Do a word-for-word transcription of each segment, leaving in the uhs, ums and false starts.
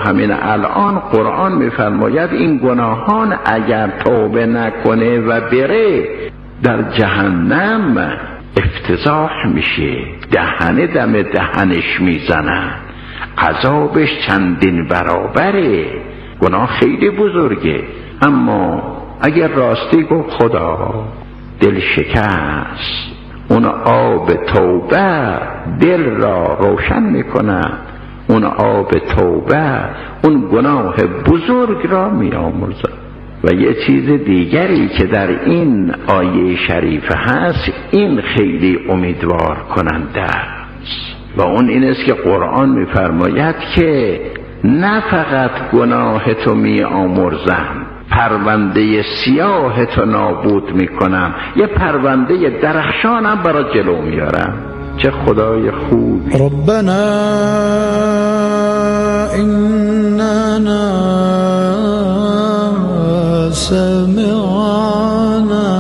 همین الان قرآن میفرماید این گناهان اگر توبه نکنه و بره در جهنم افتضاح میشه، دهنه دم دهنش میزنن، عذابش چندین برابره، گناه خیلی بزرگه. اما اگر راستی گفت خدا دل شکست، اون آب توبه دل را روشن میکنه، اون آب توبه اون گناه بزرگ را میامرزه. و یه چیز دیگری که در این آیه شریف هست، این خیلی امیدوار کننده است و اون این است که قرآن میفرماید که نه فقط گناه تو میامرزم، پرونده سیاه تو نابود میکنم، یه پرونده درخشانم برای جلو میارم. چه خدای خوب. ربنا اننا سمعنا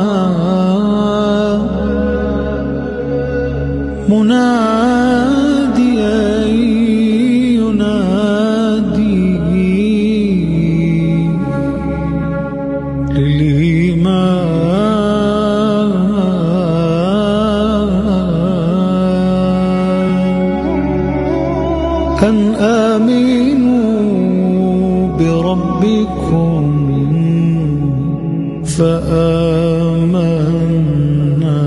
مناديا ينادي للإيمان أن آمنوا بربكم فآمنا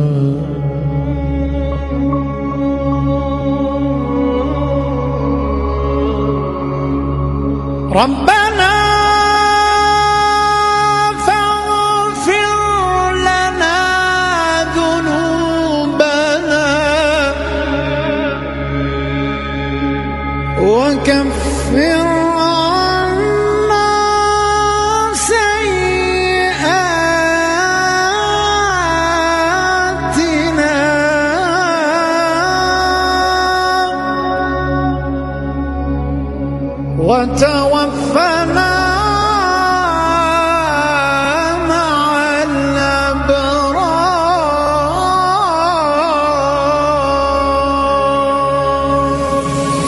ربنا فاغفر لنا ذنوبنا وكفر وتوفنا مع الأبرار.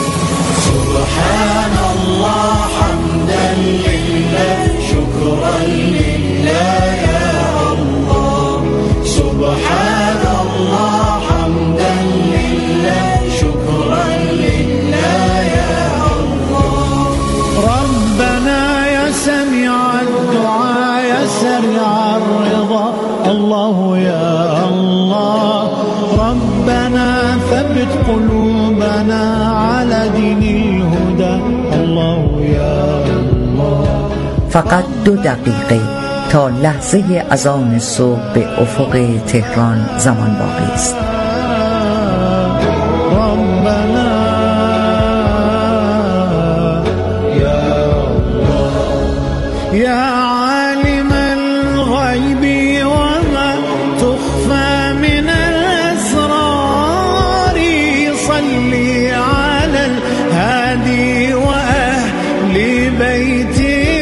سبحان الله حمدا لله شكرا لله يا الله. سبحان الله حمدا لله شكرا لله يا الله. ربنا يا سميع الدعاء يا سريع الرضا الله يا الله. ربنا ثبت قلوبنا على دين الهدى الله يا الله. فقط دو دقیقه تا لحظه اذان صبح به افق تهران زمان باقی است. ربنا يا عالم الغيب وما تخفى من الأسرار صلي على الهادي وأهل بيت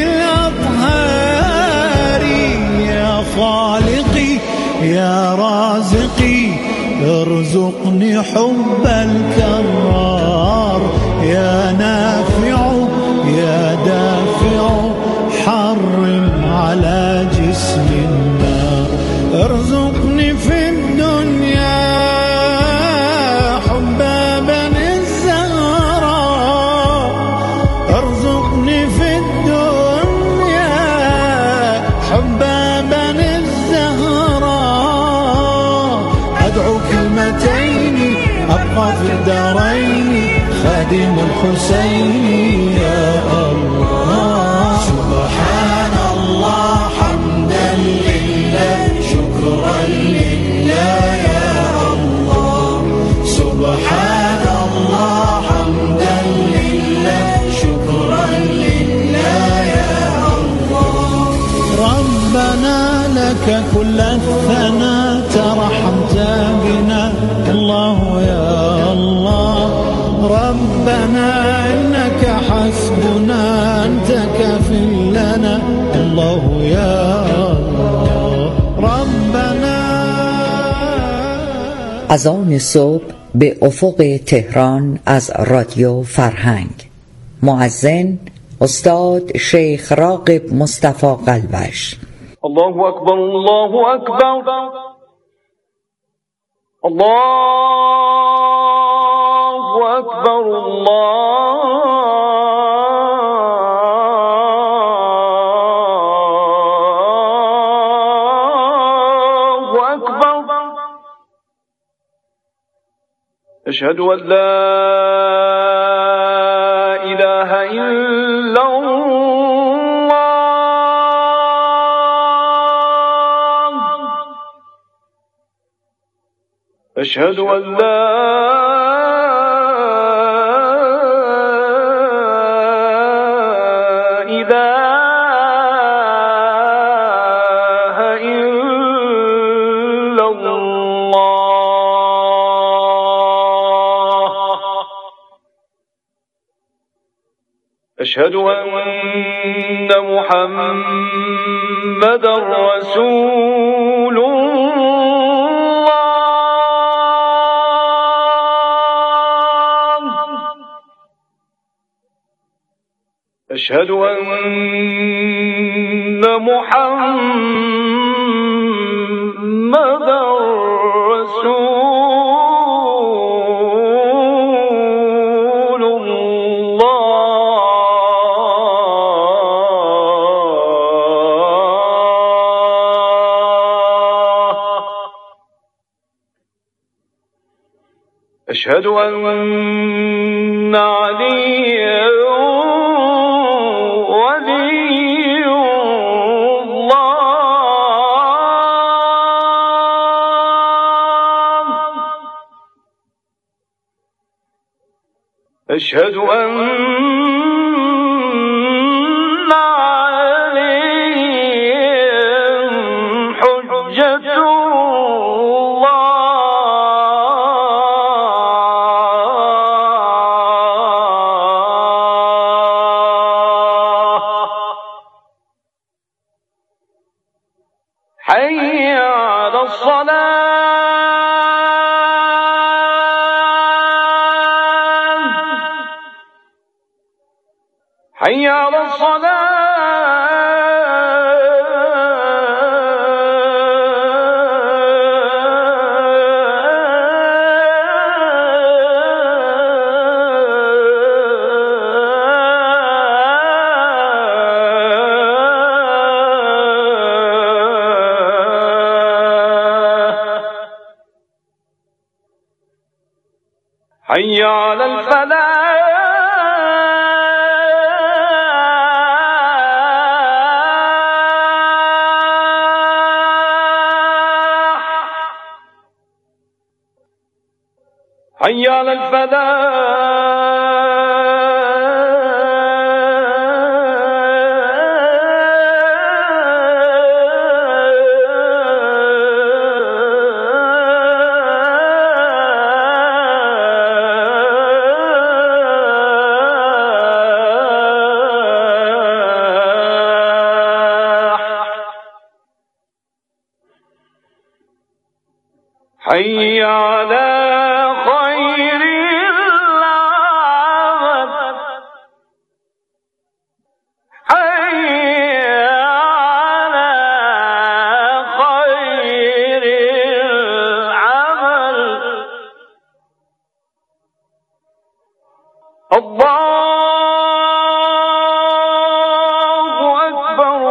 الأطهار. يا خالقي يا رازقي ارزقني حب الكرار. يا نافع يا دافع حرم على جسم النار. ارزقني في الدنيا حب بني الزهراء. ارزقني في الدنيا حب بني الزهراء. أدعو كلمتين أبقى في الدارين خادم الحسين يا الله. سبحان الله حمدا لله شكرا لله يا الله. سبحان الله حمدا لله شكرا لله يا الله. ربنا لك كل الثناء ترحمت بنا الله يا الله. ربنا إنك حسبنا أنت كافٍ لنا الله يا الله. ربنا. اذان صبح به افق تهران از رادیو فرهنگ. مؤذن استاد شیخ راغب مصطفی قلبش. الله اکبر، الله اکبر، الله اکبر، الله اکبر. اشهد ان لا اله الا الله، اشهد ان لا اله الا الله، اشهد ان محمدا رسول الله، أشهد أن محمدا رسول الله، أشهد أن عليا أشهد أن عليهم حجة الله، حي على الصلاة، حي على الصلاة، حي على الفلاح، حي على الفلاح، حي على خير العمل، حي على خير العمل، الله أكبر،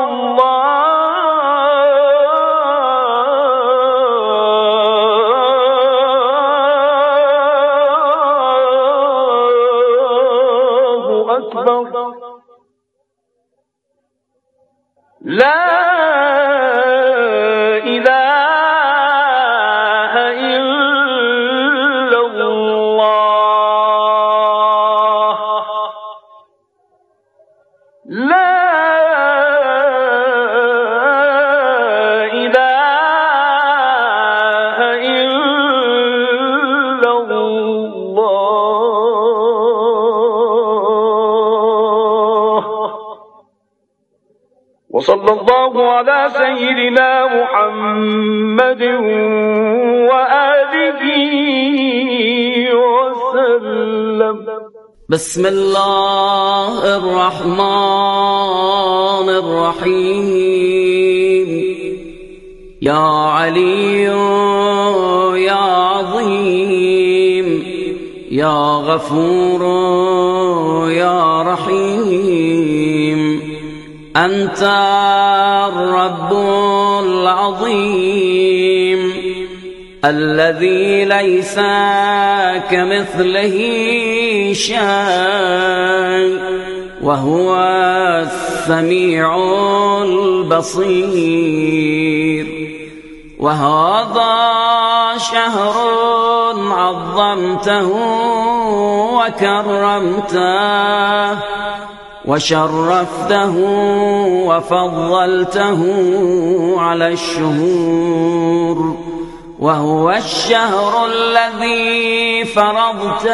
الله أكبر، لا إله إلا الله، لا إله إلا الله. وصلى الله على سيدنا محمد وآله وسلم. بسم الله الرحمن الرحيم. يا علي يا عظيم يا غفور يا رحيم، أنت الرب العظيم الذي ليس كمثله شيء وهو السميع البصير. وهذا شهر عظمته وكرمته وشرفته وفضلته على الشهور، وهو الشهر الذي فرضت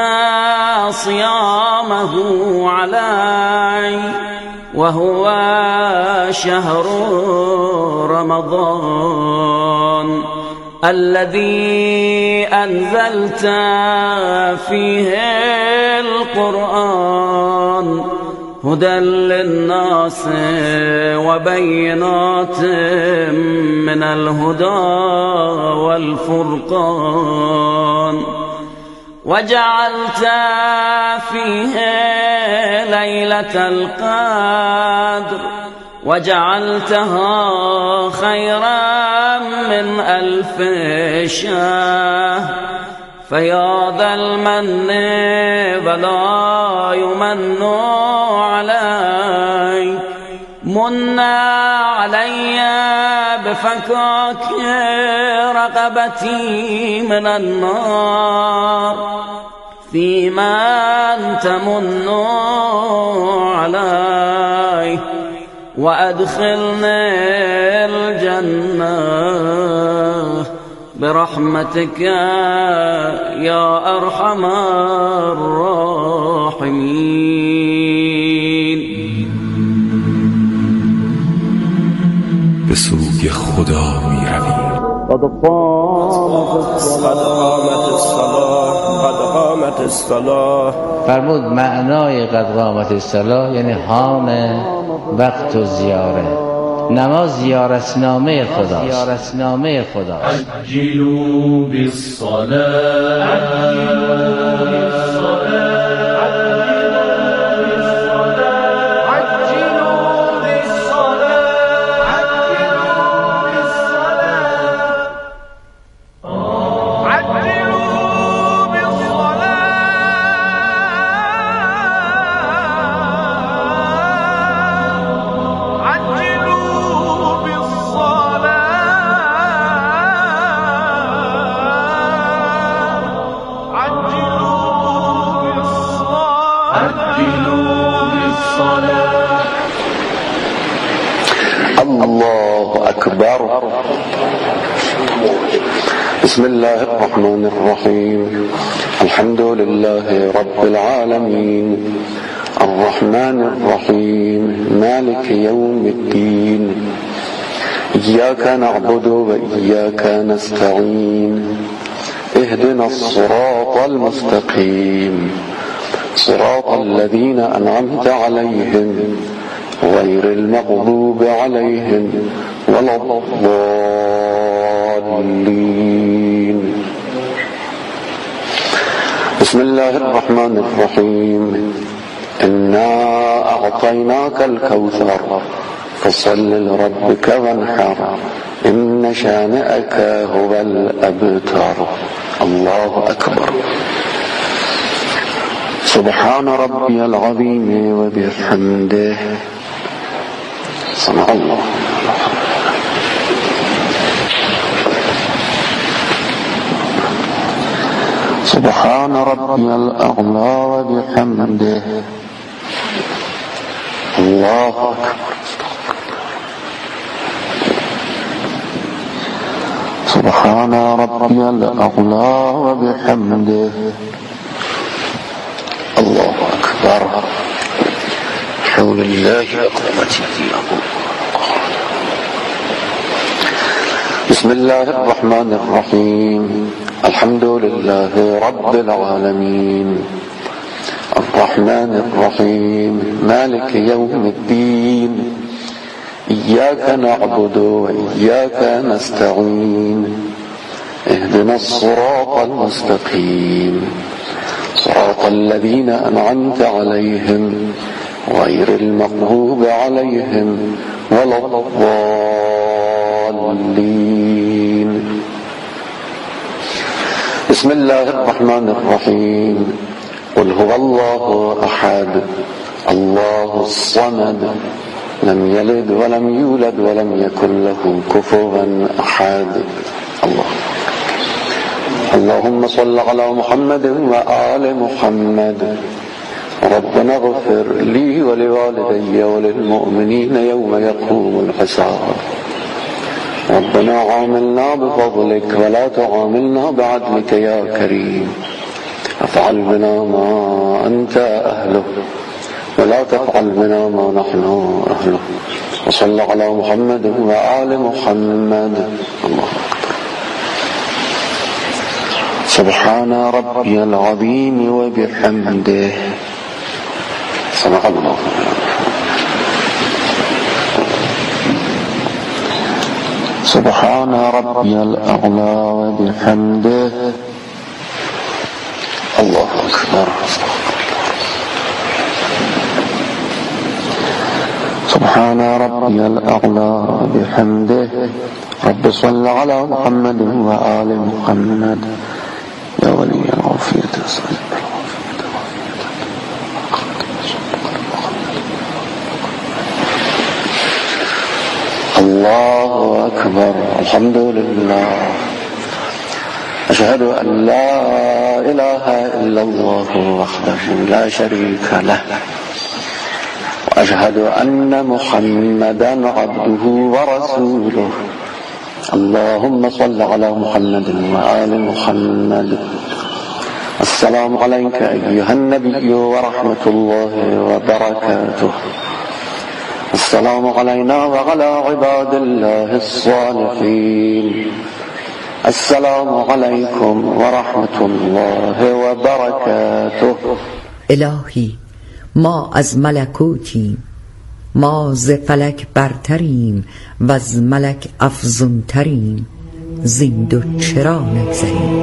صيامه علي، وهو شهر رمضان الذي أنزلت فيه القرآن هدى للناس وبينات من الهدى والفرقان، وجعلت فيه ليلة القدر وجعلتها خيرا من ألف شهر. فيا ذا المن ولا يمن علي، من علي بفكاك رقبتي من النار، فيمن تمن علي وأدخلني الجنة برحمتك يا أرحم الراحمين. به سوی خدا می رویم. قد قامت الصلاة قد قامت الصلاة. فرمود معنای قد قامت الصلاة یعنی حان وقت و زیاره. نماز زیارتنامه خدا، زیارتنامه خدا. عجلوا بالصلاة الله أكبر. بسم الله الرحمن الرحيم. الحمد لله رب العالمين الرحمن الرحيم مالك يوم الدين، إياك نعبد وإياك نستعين، اهدنا الصراط المستقيم صراط الذين أنعمت عليهم غير المغضوب عليهم ولا الضالين. بسم الله الرحمن الرحيم. إنا أعطيناك الكوثر فصل لربك وانحر إن شانئك هو الأبتر. الله أكبر. سبحان ربي العظيم وبحمده. سمع الله. سبحان ربي الأعلى وبحمده. الله أكبر. سبحان ربي الأعلى وبحمده. الله أكبر. حول الله وقوته. بسم الله الرحمن الرحيم. الحمد لله رب العالمين الرحمن الرحيم مالك يوم الدين إياك نعبد وإياك نستعين اهدنا الصراط المستقيم صراط الذين أنعمت عليهم غير المغضوب عليهم ولا الضالين. بسم الله الرحمن الرحيم قل هو الله أحد الله الصمد لم يلد ولم يولد ولم يكن له كفوا أحد. الله اللهم صل على محمد وآل محمد. ربنا اغفر لي ولوالدي وللمؤمنين يوم يقوم الحساب. ربنا عاملنا بفضلك ولا تعاملنا بعدلك يا كريم. افعل بنا ما أنت أهله ولا تفعل بنا ما نحن أهله. وصل على محمد وآل محمد. الله سبحان ربي العظيم وبحمده. صدق الله. سبحان ربي الأعلى وبحمده. الله أكبر. سبحان ربي الأعلى بحمده. رب صل على محمد وآل محمد. يا ولي العافية أسألك الله أكبر. الحمد لله. أشهد أن لا إله إلا الله وحده لا شريك له وأشهد أن محمدا عبده ورسوله. اللهم صل على محمد وآل محمد. السلام عليك أيها النبي ورحمة الله وبركاته. السلام علينا وعلى عباد الله الصالحين. السلام عليكم ورحمة الله وبركاته. الهی ما از ملکوتیم، ما ز فلک برتریم و از ملک افزونتریم، زین دو چرا نگذریم.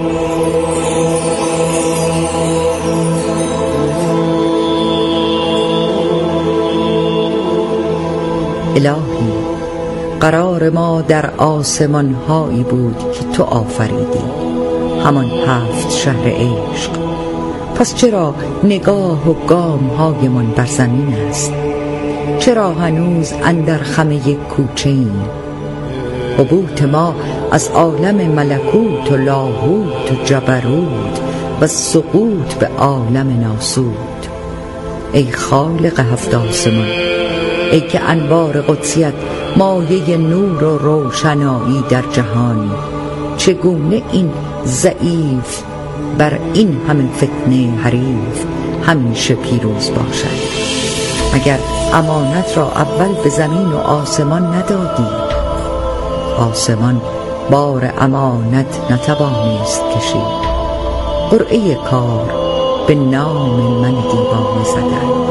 الهی قرار ما در آسمان هایی بود که تو آفریدی، همان هفت شهر عشق. پس چرا نگاه و گام هایمان بر زمین است؟ چرا هنوز اندر خم یک کوچه ایم؟ هبوط ما از عالم ملکوت و لاهوت و جبروت و سقوط به عالم ناسوت. ای خالق هفت آسمان، ای که انوار قدسیت مایه نور و روشنایی در جهان، چگونه این ضعیف بر این همه فتنه حریف همیشه پیروز باشد؟ مگر امانت را اول به زمین و آسمان ندادی؟ آسمان بار امانت نتوانست کشید. قرعه کار به نام من دیوانه زدن.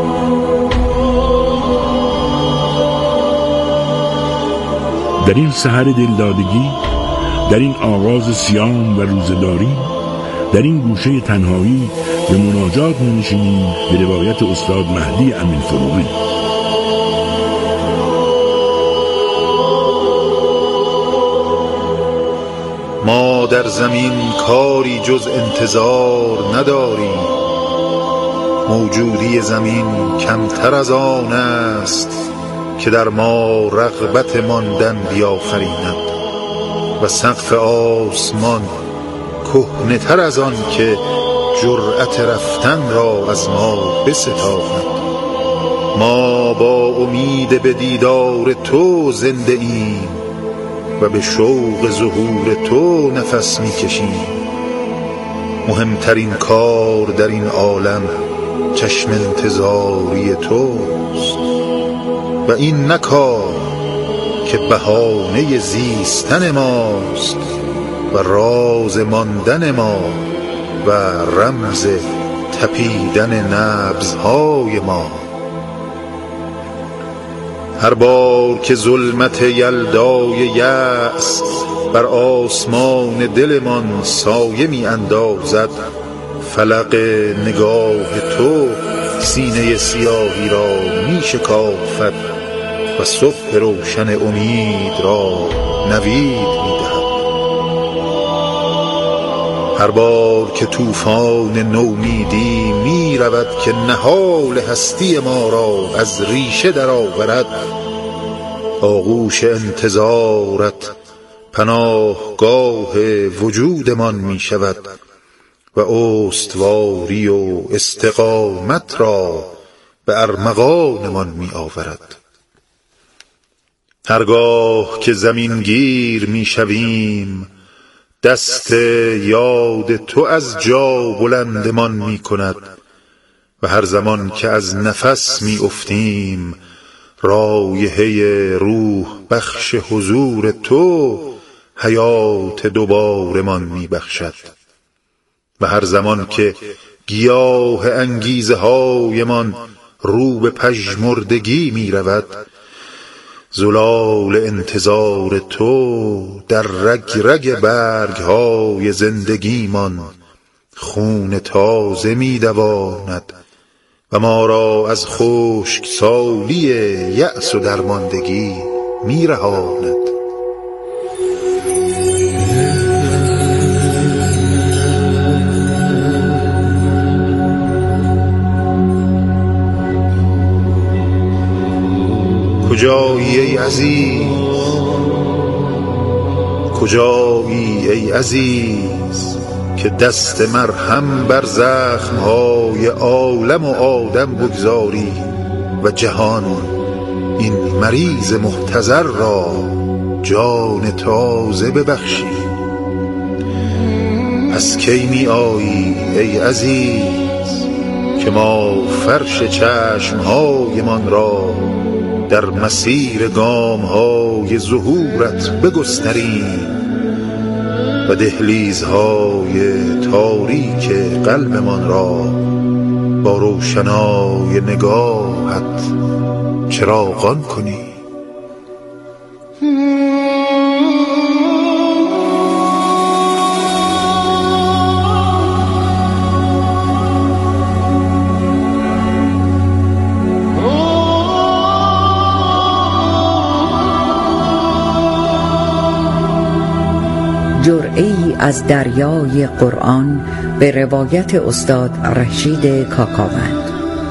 در این سحر دلدادگی، در این آغاز صیام و روزداری، در این گوشه تنهایی به مناجات می‌نشینیم به روایت استاد مهدی امین فروغی. ما در زمین کاری جز انتظار نداریم، موجودی زمین کمتر از آن است که در ما رغبت ماندن بیافریند و سقف آسمان کهنه تر از آن که جرأت رفتن را از ما بستاند. ما با امید به دیدار تو زنده ایم و به شوق ظهور تو نفس میکشیم. مهمترین کار در این عالم چشم انتظاری توست و این نه کار که بهانه زیستن ماست و راز ماندن ما و رمز تپیدن نبضهای ما. هر بار که ظلمت یلدای یأس بر آسمان دلمان سایه می اندازد، فلق نگاه تو سینه سیاهی را می شکافد و صبح روشن امید را نوید می دهد. هر بار که طوفان نومیدی می رود که نهال هستی ما را از ریشه درآورد، آغوش انتظارت پناهگاه وجودمان می شود و استواری و استقامت را به ارمغانمان می آورد. هرگاه که زمین گیر می شویم، دست یاد تو از جا بلندمان می کند و هر زمان که از نفس می افتیم، رایحه روح بخش حضور تو حیات دوبارمان می بخشد و هر زمان که گیاه انگیزه هایمان رو به پژمردگی می رود، زلال انتظار تو در رگ رگ برگ های زندگیمان خون تازه می دواند و ما را از خشکسالی یأس و درماندگی می رهاند. کجایی ای عزیز، کجایی ای عزیز که دست مرهم بر زخمهای عالم و آدم بگذاری و جهان این مریض محتضر را جان تازه ببخشی. از کی می آیی ای عزیز که ما فرش چشمهایمان را در مسیر گام‌های ظهورت بگستریم و دهلیزهای تاریک قلبمان را با روشنای نگاهت چراغان کنیم. جرعه‌ای از دریای قرآن به روایت استاد رشید کاکاوند.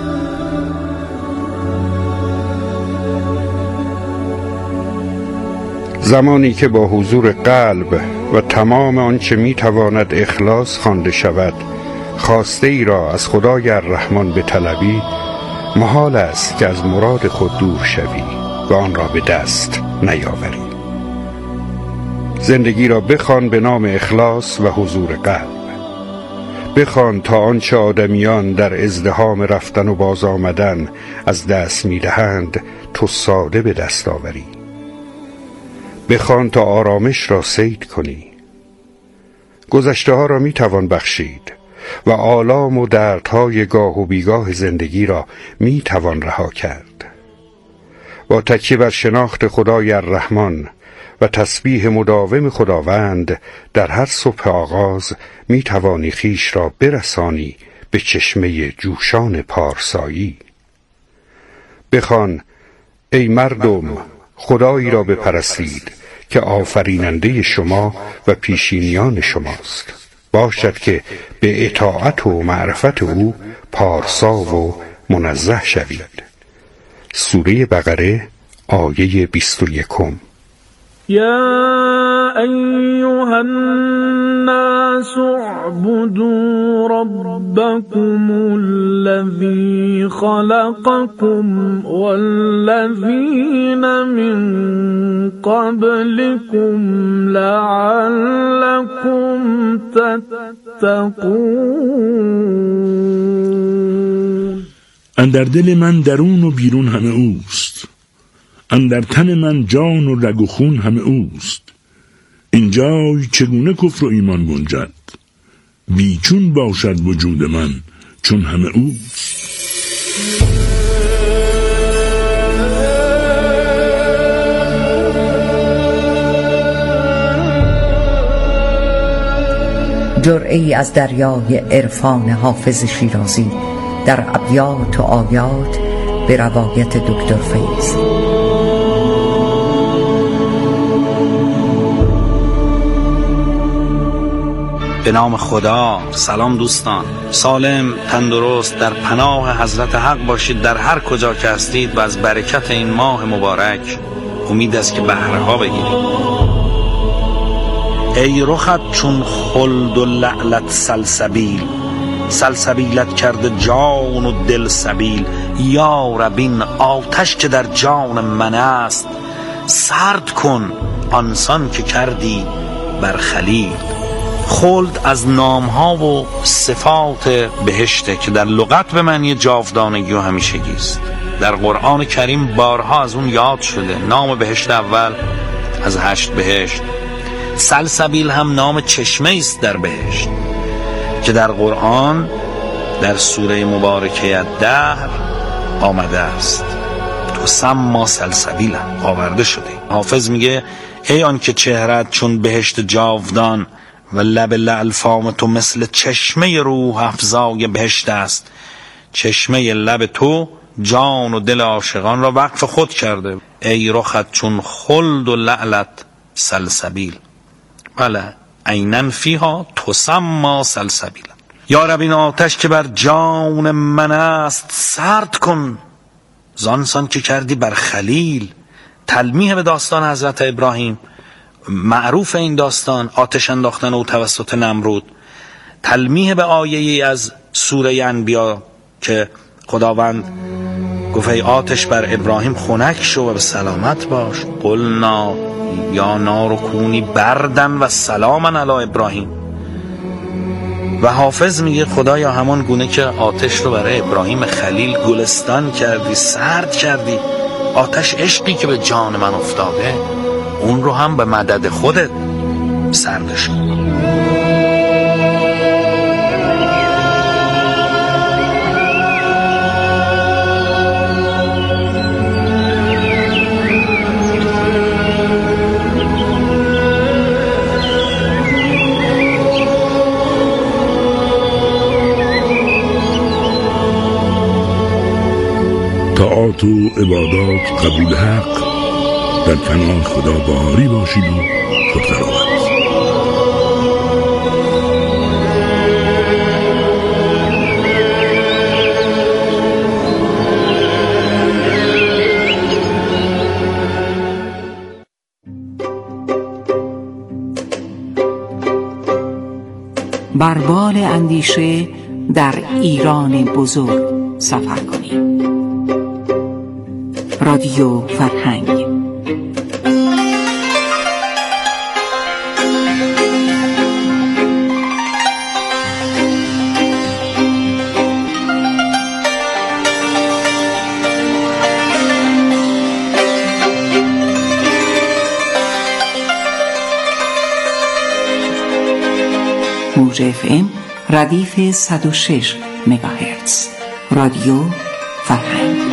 زمانی که با حضور قلب و تمام آنچه میتواند اخلاص خوانده شود خواسته ای را از خدای الرحمن بطلبی، محال است که از مراد خود دور شوی و آن را به دست نیاوری. زندگی را بخوان به نام اخلاص و حضور قلب. بخوان تا آنچه آدمیان در ازدحام رفتن و باز آمدن از دست می‌دهند تو ساده به دست آوری. بخوان تا آرامش را صید کنی. گذشته ها را میتوان بخشید و آلام و دردهای گاه و بیگاه زندگی را میتوان رها کرد. با تکیه بر شناخت خدای الرحمن و تسبیح مداوم خداوند در هر صبح آغاز می توانی خویش را برسانی به چشمه جوشان پارسایی. بخوان ای مردم خدایی را بپرستید که آفریننده شما و پیشینیان شماست، باشد که به اطاعت و معرفت او پارسا و منزه شوید. سوره بقره آیه بیست و یکم. يا أيها الناس اعبدوا ربكم الذي خلقكم والذين من قبلكم لعلكم تتقون. اندر دل من درون و بیرون همه اوست، اندر تن من جان و رگ و خون همه اوست. این جای چگونه کفر و ایمان گنجد؟ بیچون باشد وجود من چون همه او جرعه‌ای از دریای عرفان حافظ شیرازی در ابیات و آیات به روایت دکتر فیض. به نام خدا. سلام دوستان، سالم تندرست در پناه حضرت حق باشید در هر کجا که هستید و از برکت این ماه مبارک امید است که بهره ها بگیرید. ای رخت چون خلد و لعلت سلسبیل، سلسبیلت کرده جان و دل سبیل. یا رب این آتش که در جان من است، سرد کن آنسان که کردی بر خلیل. خلد از نامها و صفات بهشته که در لغت به معنی جاودانگی و همیشگی است. در قرآن کریم بارها از اون یاد شده. نام بهشت اول از هشت بهشت. سلسبیل هم نام چشمه است در بهشت که در قرآن در سوره مبارکه الدهر آمده است. تسمی سلسبیلا آورده شده. حافظ میگه ای آن که چهرت چون بهشت جاودان و لب لعل فام تو مثل چشمه روح افزای بهشت است. چشمه لب تو جان و دل عاشقان را وقف خود کرده. ای رخت چون خلد و لعلت سلسبیل، بله عیناً فیها تسمی سلسبیلا. یا رب این آتش که بر جان من است، سرد کن زانسان که کردی بر خلیل. تلمیح به داستان حضرت ابراهیم، معروف این داستان آتش انداختن او توسط نمرود. تلمیح به آیه‌ای از سوره انبیا که خداوند گفت ای آتش بر ابراهیم خنک شو و به سلامت باش. قلنا یا نار کونی بردن و سلاما علی ابراهیم. و حافظ میگه خدایا همان گونه که آتش رو برای ابراهیم خلیل گلستان کردی، سرد کردی، آتش عشقی که به جان من افتاده اون رو هم به مدد خودت سردش کن. طاعات و عبادات قبول حق، در پناه خدا بهاری باشید و خود قرابت. بر بال اندیشه در ایران بزرگ سفر کنیم. رادیو فرهنگ. موج اف ام ردیف صد و شش مگاهرتز. رادیو فرهنگ.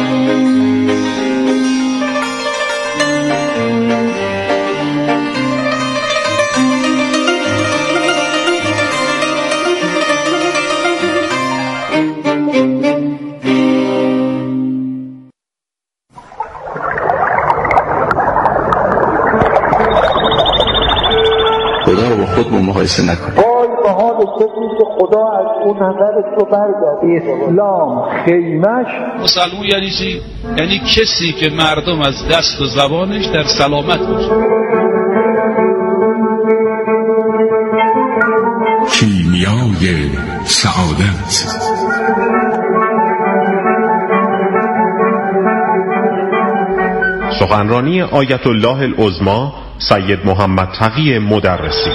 خدا رو با خودمون مقایسه نکنیم. وای به حال کسی که خدا از اون نظرش رو برگرد. اسلام خیمش مسلمون یعنی چی؟ یعنی کسی که مردم از دست و زبانش در سلامت باشه. کیمیای سعادت. سخنرانی آیت الله العظمی سید محمد تقی مدرسی.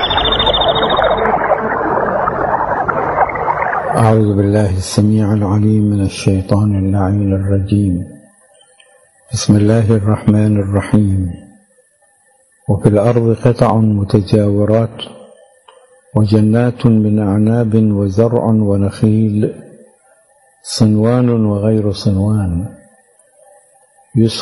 اعوذ بالله السمیع العلیم من الشیطان اللعین الرجیم. بسم الله الرحمن الرحیم. وفي الأرض قطع متجاورات وجنات من أعناب وزرع ونخيل صنوان وغير صنوان